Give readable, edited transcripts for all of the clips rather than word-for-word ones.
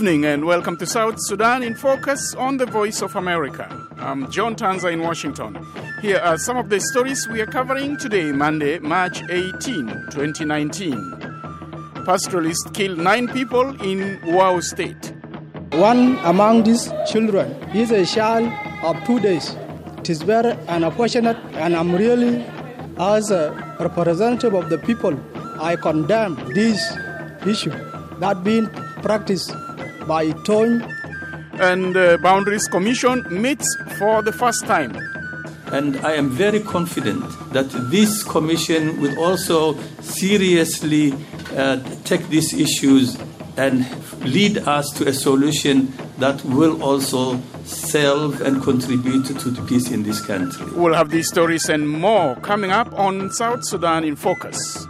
evening and welcome to South Sudan in Focus on the Voice of America. I'm John Tanza in Washington. Here are some of the stories we are covering today, Monday, March 18, 2019. Pastoralists killed 9 people in Wau State. One among these children is a child of 2 days. It is very unfortunate, and I'm really, as a representative of the people, I condemn this issue that being practiced by Tony. And the Boundaries Commission meets for the first time. And I am very confident that this commission will also seriously take these issues and lead us to a solution that will also solve and contribute to the peace in this country. We'll have these stories and more coming up on South Sudan in Focus.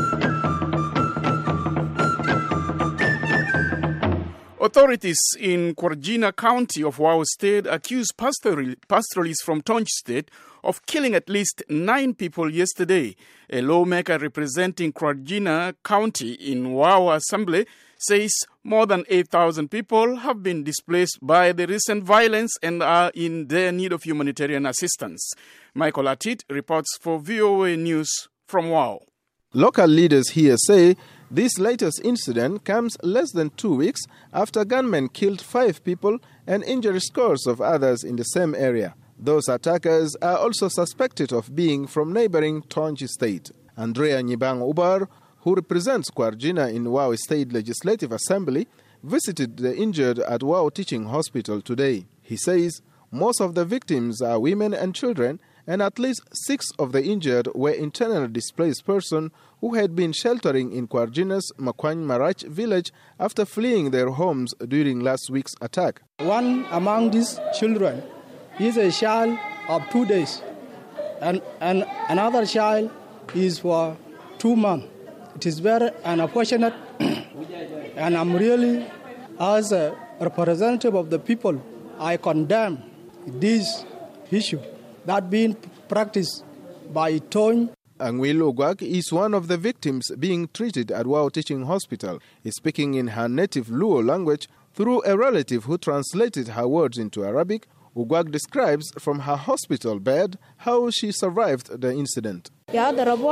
Authorities in Kwarjina County of Wau State accused pastoralists from Tonj State of killing at least 9 people yesterday. A lawmaker representing Kwarjina County in Wau Assembly says more than 8,000 people have been displaced by the recent violence and are in their need of humanitarian assistance. Michael Atit reports for VOA News from Wau. Local leaders here say this latest incident comes less than 2 weeks after gunmen killed 5 people and injured scores of others in the same area. Those attackers are also suspected of being from neighboring Tonj State. Andrea Nyibang Ubar, who represents Kwarjina in Wau State Legislative Assembly, visited the injured at Wau Teaching Hospital today. He says most of the victims are women and children, and at least 6 of the injured were internally displaced persons who had been sheltering in Kwarjina's Makwany Marach village after fleeing their homes during last week's attack. One among these children is a child of 2 days, and another child is for 2 months. It is very unfortunate, and I'm really, as a representative of the people, I condemn this issue that being practiced by Tony. Angwil Ogwak is one of the victims being treated at Wau Teaching Hospital. He's speaking in her native Luo language through a relative who translated her words into Arabic. Ogwak describes from her hospital bed how she survived the incident. I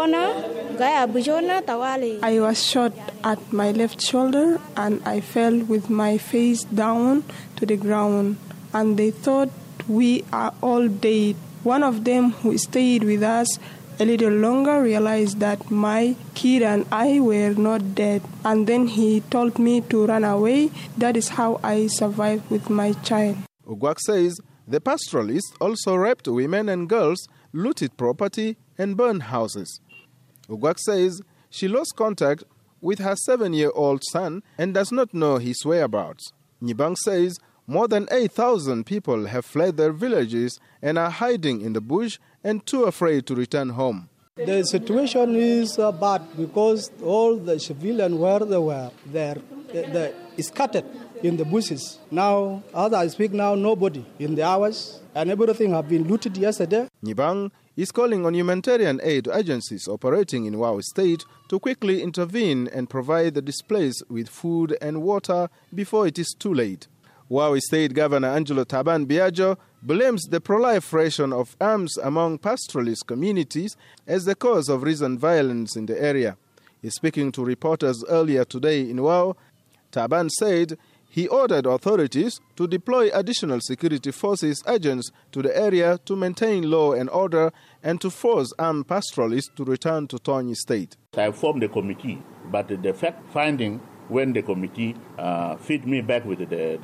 was shot at my left shoulder and I fell with my face down to the ground, and they thought we are all dead. One of them who stayed with us a little longer realized that my kid and I were not dead, and then he told me to run away. That is how I survived with my child. Ogwak says the pastoralists also raped women and girls, looted property, and burned houses. Ogwak says she lost contact with her 7-year-old son and does not know his whereabouts. Nyibang says more than 8,000 people have fled their villages and are hiding in the bush and too afraid to return home. The situation is bad because all the civilians where they were there, they scattered in the bushes. Now, as I speak now, nobody in the hours, and everything have been looted yesterday. Nyibang is calling on humanitarian aid agencies operating in Wau State to quickly intervene and provide the displaced with food and water before it is too late. Wau State Governor Angelo Taban Biagio blames the proliferation of arms among pastoralist communities as the cause of recent violence in the area. Speaking to reporters earlier today in Wau, Taban said he ordered authorities to deploy additional security forces agents to the area to maintain law and order and to force armed pastoralists to return to Tonj State. I formed a committee, but the fact-finding when the committee feed me back with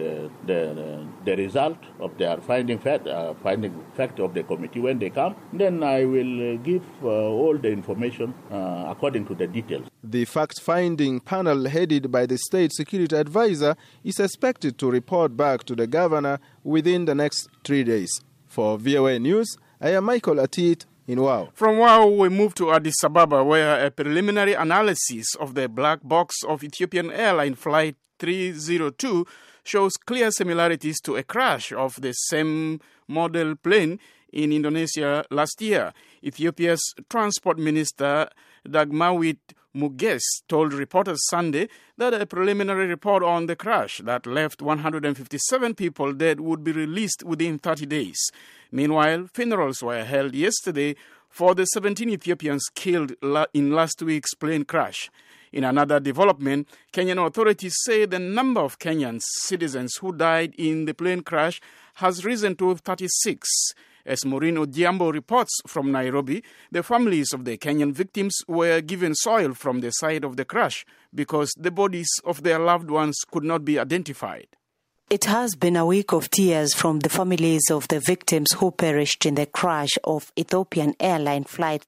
the result of their finding fact of the committee when they come, then I will give all the information according to the details. The fact-finding panel headed by the state security advisor is expected to report back to the governor within the next 3 days. For VOA News, I am Michael Atit in Wau. From Wau, we move to Addis Ababa, where a preliminary analysis of the black box of Ethiopian airline flight 302 shows clear similarities to a crash of the same model plane in Indonesia last year. Ethiopia's transport minister Dagmawit Muges told reporters Sunday that a preliminary report on the crash that left 157 people dead would be released within 30 days. Meanwhile, funerals were held yesterday for the 17 Ethiopians killed in last week's plane crash. In another development, Kenyan authorities say the number of Kenyan citizens who died in the plane crash has risen to 36. As Maureen Odhiambo reports from Nairobi, the families of the Kenyan victims were given soil from the site of the crash because the bodies of their loved ones could not be identified. It has been a week of tears from the families of the victims who perished in the crash of Ethiopian Airline Flight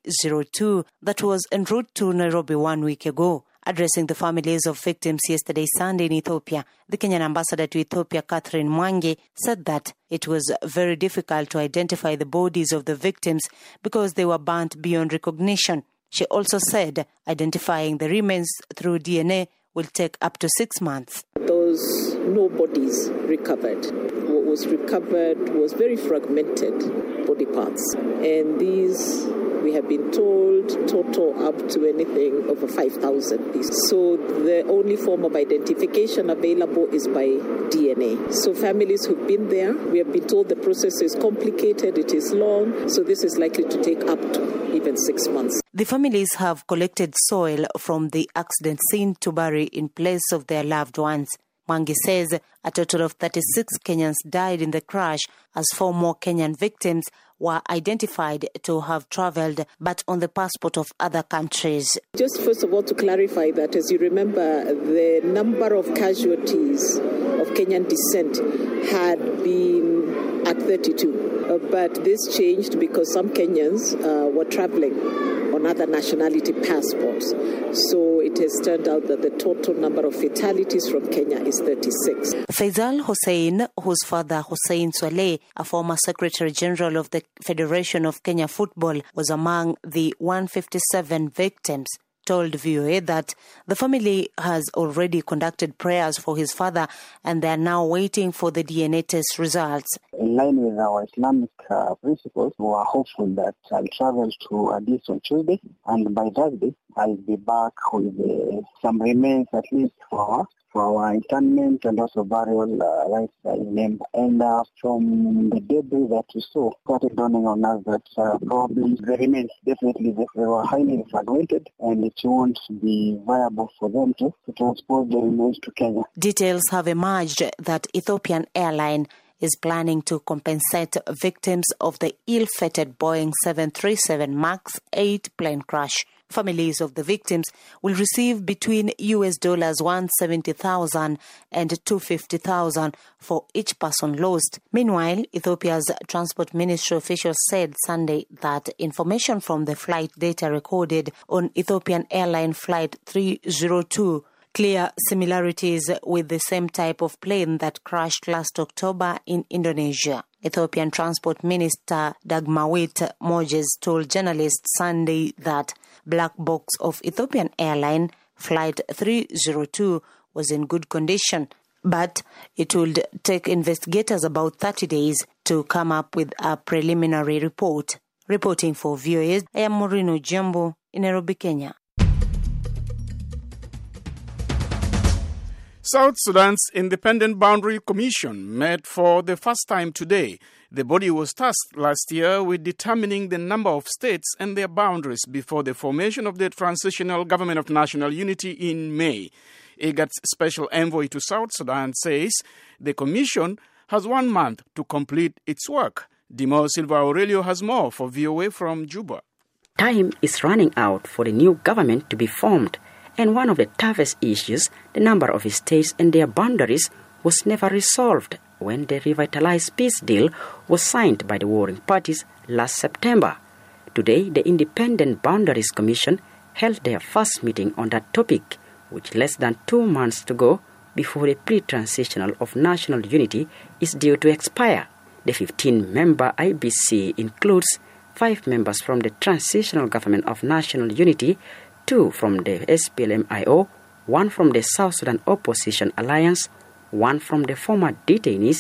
302 that was en route to Nairobi 1 week ago. Addressing the families of victims yesterday Sunday in Ethiopia, the Kenyan ambassador to Ethiopia, Catherine Mwangi, said that it was very difficult to identify the bodies of the victims because they were burnt beyond recognition. She also said identifying the remains through DNA will take up to 6 months. Those no bodies recovered. What was recovered was very fragmented body parts. And these, we have been told, total up to anything over 5,000 pieces. So the only form of identification available is by DNA. So families who've been there, we have been told the process is complicated, it is long, so this is likely to take up to even 6 months. The families have collected soil from the accident scene to bury in place of their loved ones. Mwangi says a total of 36 Kenyans died in the crash as 4 more Kenyan victims were identified to have traveled but on the passport of other countries. Just first of all to clarify that, as you remember, the number of casualties of Kenyan descent had been at 32. But this changed because some Kenyans were traveling on other nationality passports. So it has turned out that the total number of fatalities from Kenya is 36. Faisal Hussein, whose father Hussein Swaleh, a former Secretary General of the Federation of Kenya Football, was among the 157 victims, told VOA that the family has already conducted prayers for his father and they are now waiting for the DNA test results. In line with our Islamic principles, we are hopeful that I'll travel to Addis on Tuesday, and by Thursday I'll be back with some remains at least for our internment and also burial rites in Nemba. And from the debris that we saw, started dawning on us that probably the remains, definitely they were highly fragmented and it won't be viable for them to transport the remains to Kenya. Details have emerged that Ethiopian Airline is planning to compensate victims of the ill-fated Boeing 737 MAX 8 plane crash. Families of the victims will receive between $170,000 and $250,000 for each person lost. Meanwhile, Ethiopia's Transport Ministry officials said Sunday that information from the flight data recorded on Ethiopian Airline Flight 302 clear similarities with the same type of plane that crashed last October in Indonesia. Ethiopian Transport Minister Dagmawit Muges told journalists Sunday that black box of Ethiopian Airline Flight 302 was in good condition, but it would take investigators about 30 days to come up with a preliminary report. Reporting for VOA, I am Maureen Odhiambo in Nairobi, Kenya. South Sudan's Independent Boundary Commission met for the first time today. The body was tasked last year with determining the number of states and their boundaries before the formation of the Transitional Government of National Unity in May. IGAD's special envoy to South Sudan says the commission has 1 month to complete its work. Dimo Silva Aurelio has more for VOA from Juba. Time is running out for the new government to be formed. And one of the toughest issues, the number of states and their boundaries, was never resolved when the revitalized peace deal was signed by the warring parties last September. Today, the Independent Boundaries Commission held their first meeting on that topic, with less than 2 months to go before the pre-transitional of national unity is due to expire. The 15-member IBC includes 5 members from the Transitional Government of National Unity, 2 from the SPLM-IO, 1 from the South Sudan Opposition Alliance, 1 from the former detainees,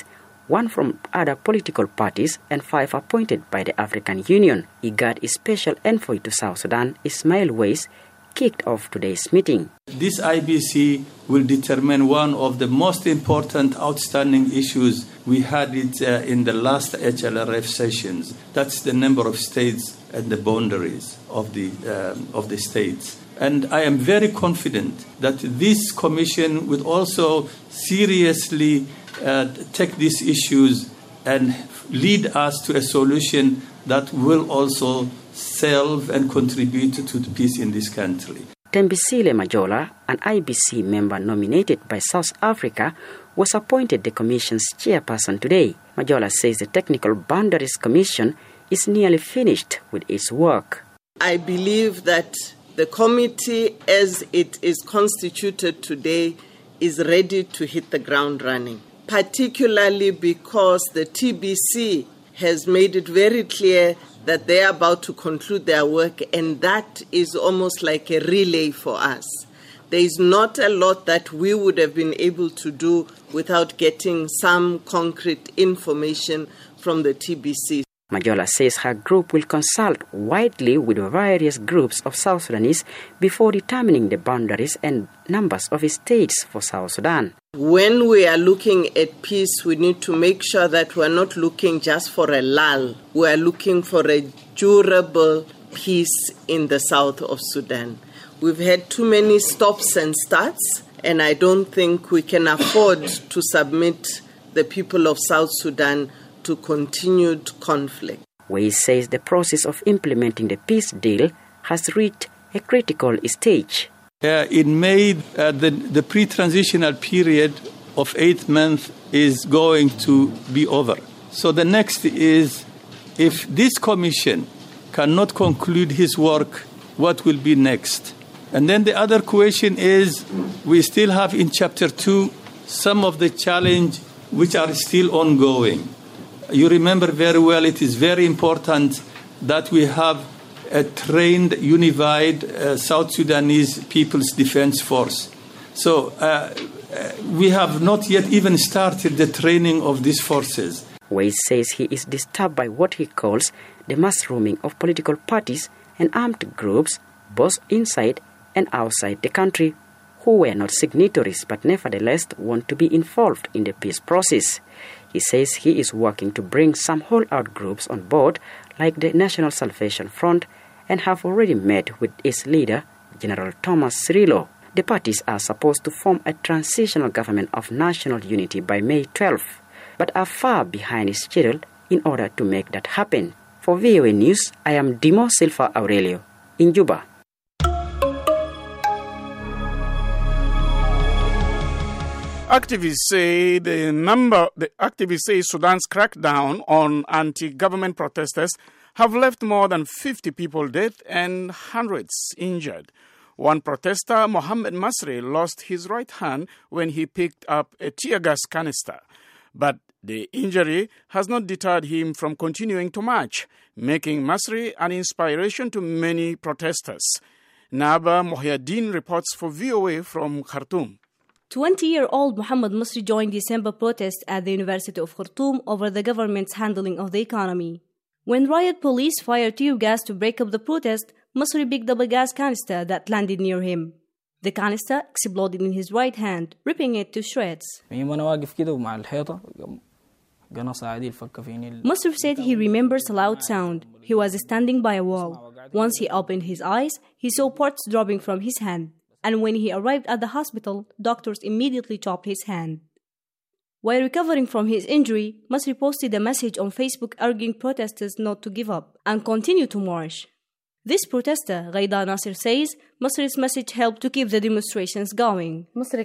1 from other political parties, and 5 appointed by the African Union. IGAD Special Envoy to South Sudan, Ismail Weiss, kicked off today's meeting. This IBC will determine one of the most important outstanding issues. We had it in the last HLRF sessions. That's the number of states and the boundaries of the states. And I am very confident that this commission will also seriously take these issues and lead us to a solution that will also solve and contribute to the peace in this country. Thembisile Majola, an IBC member nominated by South Africa, was appointed the Commission's chairperson today. Majola says the Technical Boundaries Commission is nearly finished with its work. I believe that the committee, as it is constituted today, is ready to hit the ground running, particularly because the TBC has made it very clear that they are about to conclude their work, and that is almost like a relay for us. There is not a lot that we would have been able to do without getting some concrete information from the TBC. Majola says her group will consult widely with various groups of South Sudanese before determining the boundaries and numbers of states for South Sudan. When we are looking at peace, we need to make sure that we're not looking just for a lull. We're looking for a durable peace in the south of Sudan. We've had too many stops and starts, and I don't think we can afford to submit the people of South Sudan to continued conflict. Weiss says the process of implementing the peace deal has reached a critical stage. In May, the pre-transitional period of 8 months is going to be over. So the next is, if this commission cannot conclude his work, what will be next? And then the other question is, we still have in Chapter 2 some of the challenges which are still ongoing. You remember very well, it is very important that we have a trained, unified South Sudanese People's Defense Force. So we have not yet even started the training of these forces. Weiss says he is disturbed by what he calls the mushrooming of political parties and armed groups, both inside and outside the country, who were not signatories but nevertheless want to be involved in the peace process. He says he is working to bring some holdout groups on board, like the National Salvation Front, and have already met with its leader, General Thomas Cirillo. The parties are supposed to form a transitional government of national unity by May 12, but are far behind schedule in order to make that happen. For VOA News, I am Dimo Silva Aurelio in Juba. Activists say Sudan's crackdown on anti-government protesters have left more than 50 people dead and hundreds injured. One protester, Mohammed Masri, lost his right hand when he picked up a tear gas canister. But the injury has not deterred him from continuing to march, making Masri an inspiration to many protesters. Naba Mohyadin reports for VOA from Khartoum. 20-year-old Mohammed Masri joined December protests at the University of Khartoum over the government's handling of the economy. When riot police fired tear gas to break up the protest, Masri picked up a gas canister that landed near him. The canister exploded in his right hand, ripping it to shreds. Masri said he remembers a loud sound. He was standing by a wall. Once he opened his eyes, he saw parts dropping from his hand. And when he arrived at the hospital, doctors immediately chopped his hand. While recovering from his injury, Masri posted a message on Facebook urging protesters not to give up and continue to march. This protester, Ghaida Nasser, says Masri's message helped to keep the demonstrations going. She said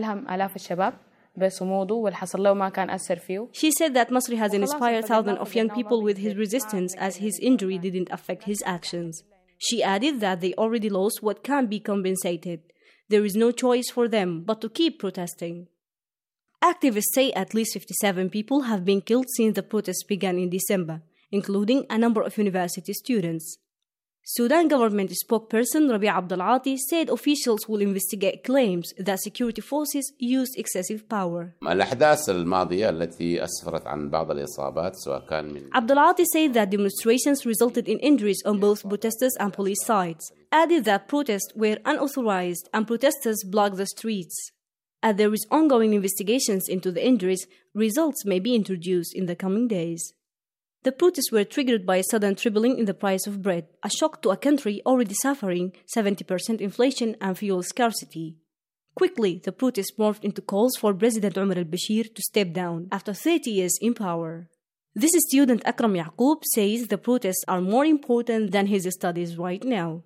that Masri has inspired thousands of young people with his resistance as his injury didn't affect his actions. She added that they already lost what can be compensated. There is no choice for them but to keep protesting. Activists say at least 57 people have been killed since the protests began in December, including a number of university students. Sudan government spokesperson Rabi' Abdel Ati said officials will investigate claims that security forces used excessive power. الأحداث الماضية التي أسفرت عن بعض الإصابات سواء كان من Abdel Ati said that demonstrations resulted in injuries on both protesters and police sides, added that protests were unauthorized and protesters blocked the streets. As there is ongoing investigations into the injuries, results may be introduced in the coming days. The protests were triggered by a sudden tripling in the price of bread, a shock to a country already suffering 70% inflation and fuel scarcity. Quickly, the protests morphed into calls for President Omar al-Bashir to step down after 30 years in power. This student Akram Yaqub says the protests are more important than his studies right now.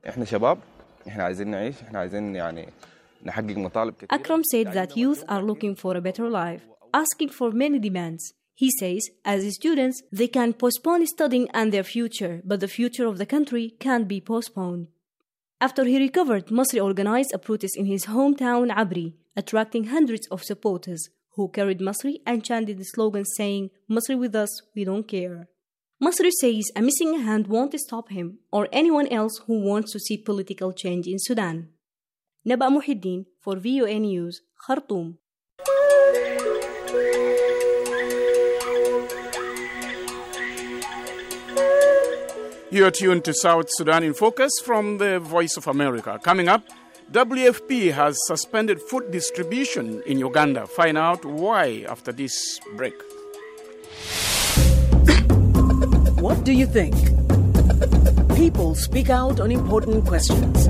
Akram said that youth are looking for a better life, asking for many demands. He says, as students, they can postpone studying and their future, but the future of the country can't be postponed. After he recovered, Masri organized a protest in his hometown, Abri, attracting hundreds of supporters who carried Masri and chanted the slogan saying, Masri with us, we don't care. Masri says a missing hand won't stop him or anyone else who wants to see political change in Sudan. Naba Muhiddin for VOA News, Khartoum. You are tuned to South Sudan in Focus from the Voice of America. Coming up, WFP has suspended food distribution in Uganda. Find out why after this break. What do you think? People speak out on important questions.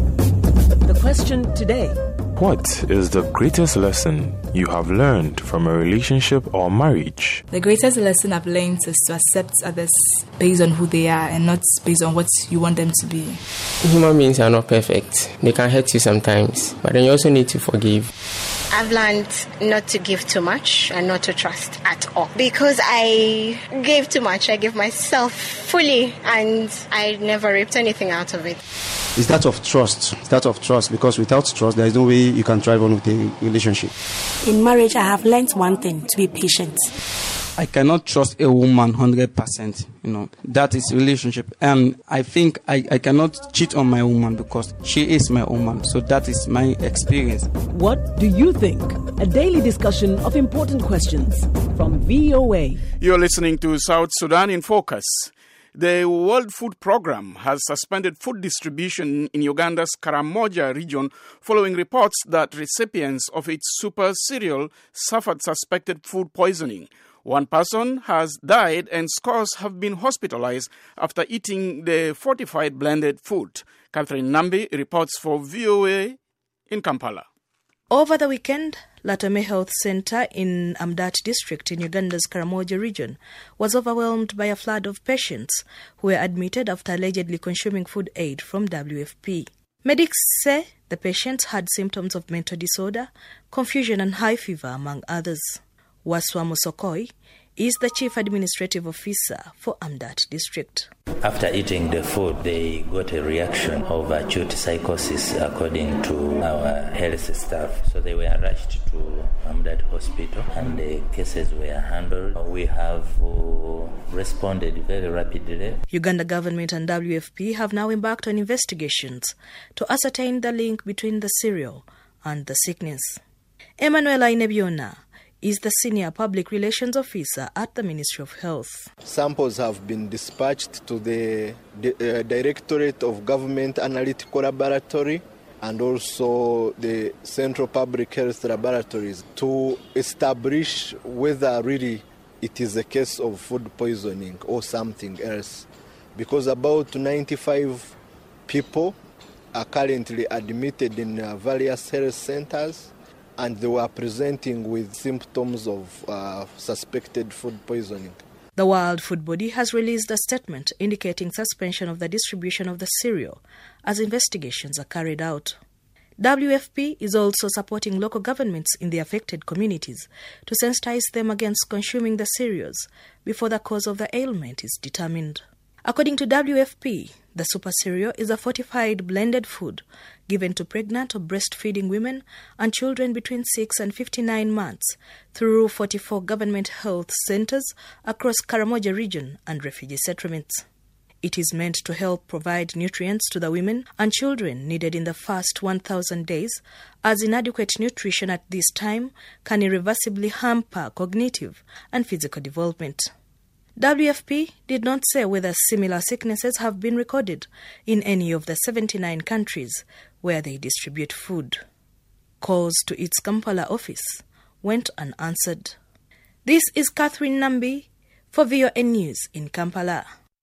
The question today: what is the greatest lesson you have learned from a relationship or marriage? The greatest lesson I've learned is to accept others based on who they are and not based on what you want them to be. Human beings are not perfect. They can hurt you sometimes, but then you also need to forgive. I've learned not to give too much and not to trust at all. Because I gave too much, I gave myself fully and I never ripped anything out of it. It's that of trust. It's that of trust, because without trust, there is no way you can thrive on with a relationship. In marriage, I have learned one thing: to be patient. I cannot trust a woman 100%. That is relationship. And I think I cannot cheat on my woman because she is my woman. So that is my experience. What do you think? A daily discussion of important questions from VOA. You're listening to South Sudan in Focus. The World Food Programme has suspended food distribution in Uganda's Karamoja region following reports that recipients of its super cereal suffered suspected food poisoning. One person has died and scores have been hospitalized after eating the fortified blended food. Catherine Nambi reports for VOA in Kampala. Over the weekend, Latome Health Center in Amdat district in Uganda's Karamoja region was overwhelmed by a flood of patients who were admitted after allegedly consuming food aid from WFP. Medics say the patients had symptoms of mental disorder, confusion and high fever, among others. Waswa Musokoi is the Chief Administrative Officer for Amdat District. After eating the food, they got a reaction of acute psychosis, according to our health staff. So they were rushed to Amdat Hospital and the cases were handled. We have responded very rapidly. Uganda government and WFP have now embarked on investigations to ascertain the link between the cereal and the sickness. Emanuela Inebiona is the Senior Public Relations Officer at the Ministry of Health. Samples have been dispatched to the Directorate of Government Analytical Laboratory and also the Central Public Health Laboratories to establish whether really it is a case of food poisoning or something else. Because about 95 people are currently admitted in various health centers, and they were presenting with symptoms of suspected food poisoning. The World Food Body has released a statement indicating suspension of the distribution of the cereal as investigations are carried out. WFP is also supporting local governments in the affected communities to sensitize them against consuming the cereals before the cause of the ailment is determined. According to WFP, the super cereal is a fortified blended food given to pregnant or breastfeeding women and children between 6 and 59 months through 44 government health centers across Karamoja region and refugee settlements. It is meant to help provide nutrients to the women and children needed in the first 1,000 days, as inadequate nutrition at this time can irreversibly hamper cognitive and physical development. WFP did not say whether similar sicknesses have been recorded in any of the 79 countries where they distribute food. Calls to its Kampala office went unanswered. This is Catherine Nambi for VOA News in Kampala.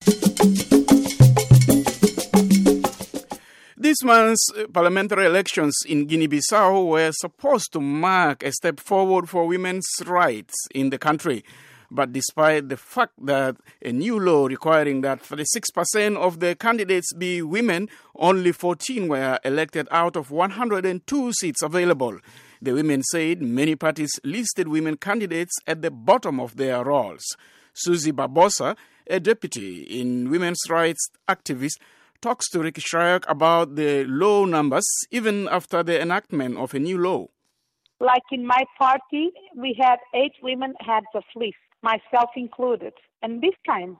This month's parliamentary elections in Guinea-Bissau were supposed to mark a step forward for women's rights in the country. But despite the fact that a new law requiring that 36% of the candidates be women, only 14 were elected out of 102 seats available. The women said many parties listed women candidates at the bottom of their rolls. Susie Barbosa, a deputy in women's rights activist, talks to Ricky Shryak about the low numbers even after the enactment of a new law. Like in my party, we had 8 women heads of list, myself included. And this time,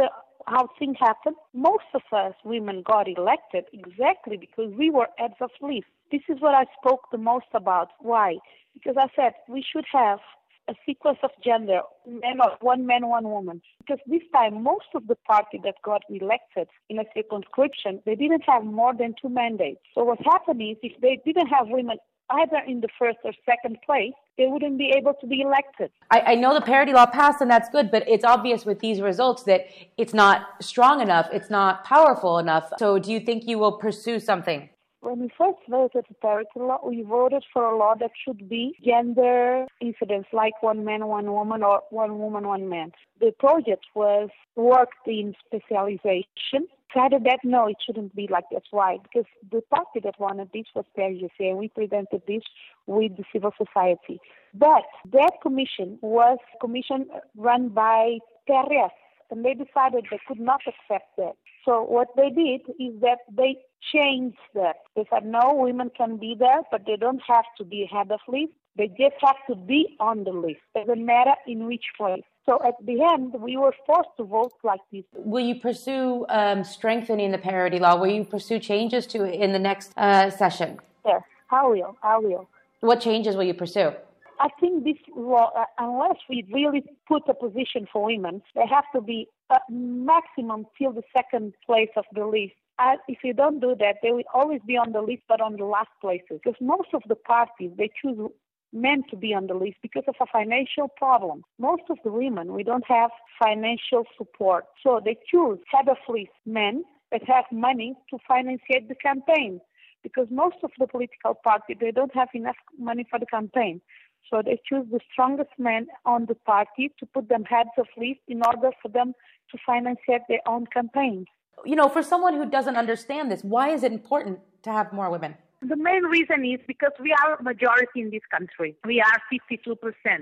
how things happened, most of us women got elected exactly because we were heads of list. This is what I spoke the most about. Why? Because I said we should have a sequence of gender, one man, one woman. Because this time, most of the party that got elected in a circumscription, they didn't have more than 2 mandates. So what happened is, if they didn't have women either in the first or second place, they wouldn't be able to be elected. I know the parity law passed, and that's good, but it's obvious with these results that it's not strong enough, it's not powerful enough. So do you think you will pursue something? When we first voted the parity law, we voted for a law that should be gender incidence, like one man, one woman, or one woman, one man. The project was worked in specialization. Decided that no, it shouldn't be like that. Why? Because the party that wanted this was PRGC, and we presented this with the civil society. But that commission was a commission run by PRS, and they decided they could not accept that. So what they did is that they changed that. They said, no, women can be there, but they don't have to be head of list. They just have to be on the list. It doesn't matter in which place. So at the end, we were forced to vote like this. Will you pursue strengthening the parity law? Will you pursue changes to it in the next session? Yes, I will. What changes will you pursue? I think this law, unless we really put a position for women, they have to be a maximum till the second place of the list. If you don't do that, they will always be on the list, but on the last places. Because most of the parties, they choose men to be on the list because of a financial problem. Most of the women, we don't have financial support. So they choose head of list men that have money to finance the campaign. Because most of the political parties, they don't have enough money for the campaign. So they choose the strongest men on the party to put them heads of list in order for them to finance their own campaigns. You know, for someone who doesn't understand this, why is it important to have more women? The main reason is because we are a majority in this country. We are 52%,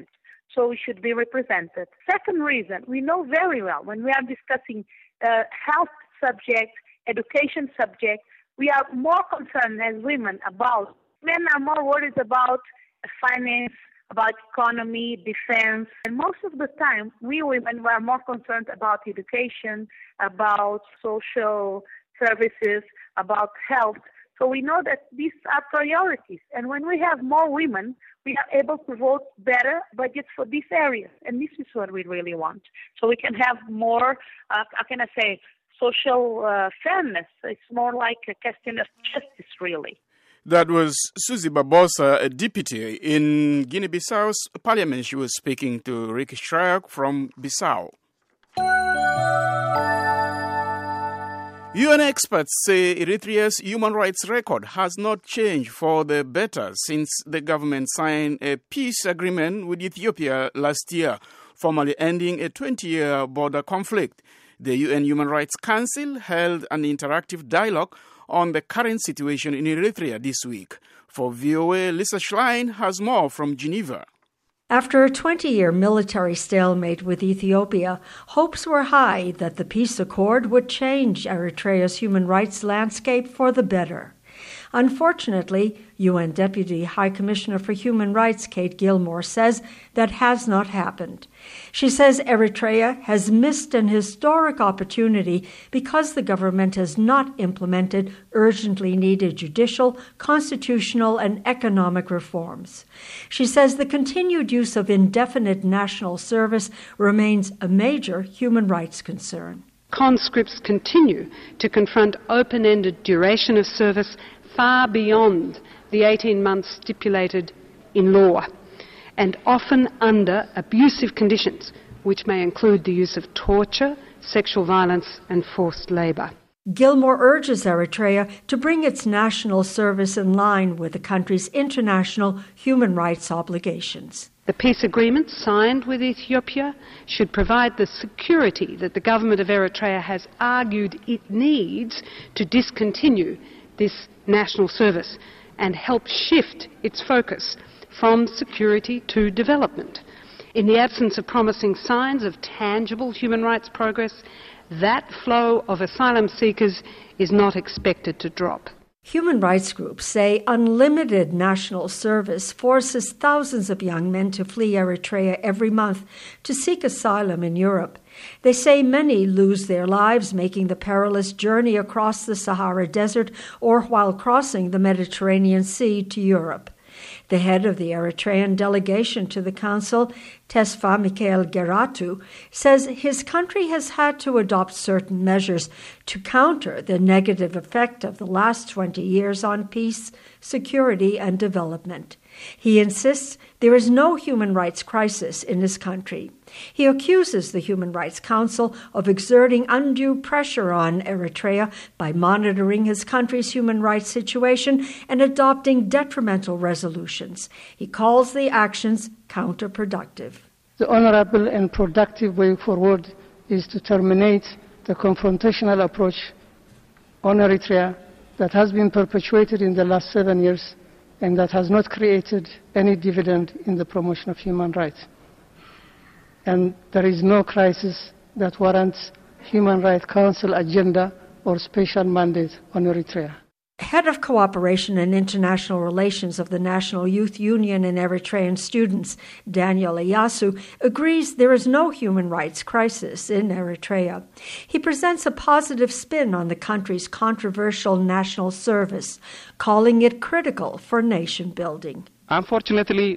so we should be represented. Second reason, we know very well when we are discussing health subjects, education subjects, we are more concerned as women about, men are more worried about finance, about economy, defense. And most of the time, we women were more concerned about education, about social services, about health. So we know that these are priorities. And when we have more women, we are able to vote better budgets for these areas. And this is what we really want. So we can have more, social fairness. It's more like a question of justice, really. That was Susie Barbosa, a deputy in Guinea-Bissau's parliament. She was speaking to Ricky Shryak from Bissau. UN experts say Eritrea's human rights record has not changed for the better since the government signed a peace agreement with Ethiopia last year, formally ending a 20-year border conflict. The UN Human Rights Council held an interactive dialogue on the current situation in Eritrea this week. For VOA, Lisa Schlein has more from Geneva. After a 20-year military stalemate with Ethiopia, hopes were high that the peace accord would change Eritrea's human rights landscape for the better. Unfortunately, UN Deputy High Commissioner for Human Rights Kate Gilmore says that has not happened. She says Eritrea has missed an historic opportunity because the government has not implemented urgently needed judicial, constitutional, and economic reforms. She says the continued use of indefinite national service remains a major human rights concern. Conscripts continue to confront open-ended duration of service far beyond the 18 months stipulated in law, and often under abusive conditions, which may include the use of torture, sexual violence, and forced labour. Gilmore urges Eritrea to bring its national service in line with the country's international human rights obligations. The peace agreement signed with Ethiopia should provide the security that the government of Eritrea has argued it needs to discontinue this national service and help shift its focus from security to development. In the absence of promising signs of tangible human rights progress, that flow of asylum seekers is not expected to drop. Human rights groups say unlimited national service forces thousands of young men to flee Eritrea every month to seek asylum in Europe. They say many lose their lives making the perilous journey across the Sahara Desert or while crossing the Mediterranean Sea to Europe. The head of the Eritrean delegation to the Council, Tesfa Mikael Geratu, says his country has had to adopt certain measures to counter the negative effect of the last 20 years on peace, security, and development. He insists there is no human rights crisis in his country. He accuses the Human Rights Council of exerting undue pressure on Eritrea by monitoring his country's human rights situation and adopting detrimental resolutions. He calls the actions counterproductive. The honorable and productive way forward is to terminate the confrontational approach on Eritrea that has been perpetuated in the last 7 years and that has not created any dividend in the promotion of human rights. And there is no crisis that warrants Human Rights Council agenda or special mandate on Eritrea. Head of Cooperation and International Relations of the National Youth Union and Eritrean Students, Daniel Iyasu, agrees there is no human rights crisis in Eritrea. He presents a positive spin on the country's controversial national service, calling it critical for nation building. Unfortunately,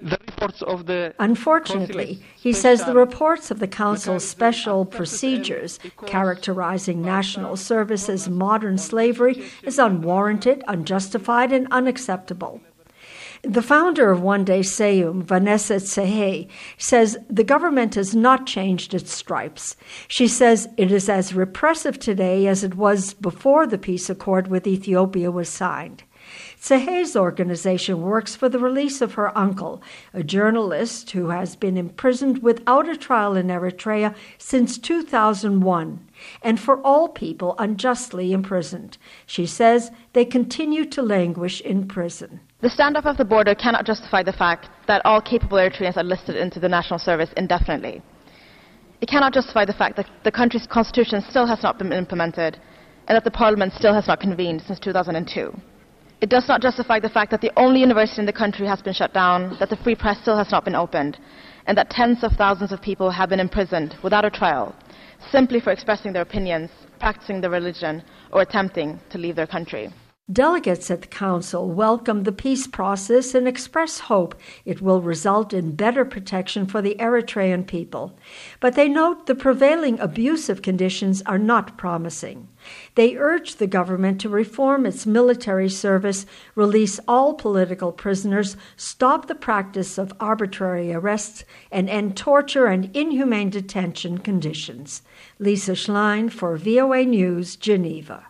he says the reports of the Council's special procedures characterizing national service as modern slavery is unwarranted, unjustified, and unacceptable. The founder of One Day Seyum, Vanessa Tsehe, says the government has not changed its stripes. She says it is as repressive today as it was before the peace accord with Ethiopia was signed. Tsehe's organization works for the release of her uncle, a journalist who has been imprisoned without a trial in Eritrea since 2001, and for all people unjustly imprisoned. She says they continue to languish in prison. The standoff of the border cannot justify the fact that all capable Eritreans are listed into the national service indefinitely. It cannot justify the fact that the country's constitution still has not been implemented and that the parliament still has not convened since 2002. It does not justify the fact that the only university in the country has been shut down, that the free press still has not been opened, and that tens of thousands of people have been imprisoned without a trial, simply for expressing their opinions, practicing their religion, or attempting to leave their country. Delegates at the Council welcome the peace process and express hope it will result in better protection for the Eritrean people. But they note the prevailing abusive conditions are not promising. They urge the government to reform its military service, release all political prisoners, stop the practice of arbitrary arrests, and end torture and inhumane detention conditions. Lisa Schlein for VOA News, Geneva.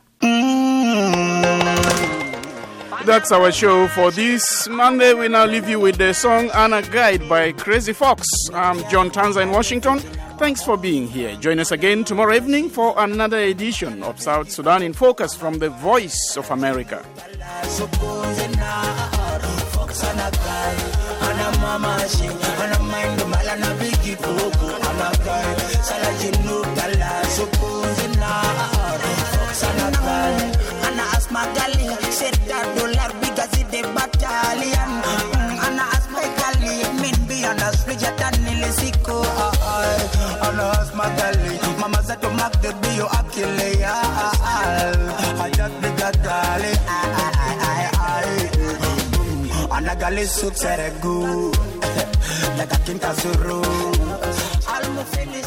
That's our show for this Monday. We now leave you with the song Anna Guide by Crazy Fox. I'm John Tanza in Washington. Thanks for being here. Join us again tomorrow evening for another edition of South Sudan in Focus from the Voice of America. Magali, $7 Anagali sutere gu, like a kinta suru.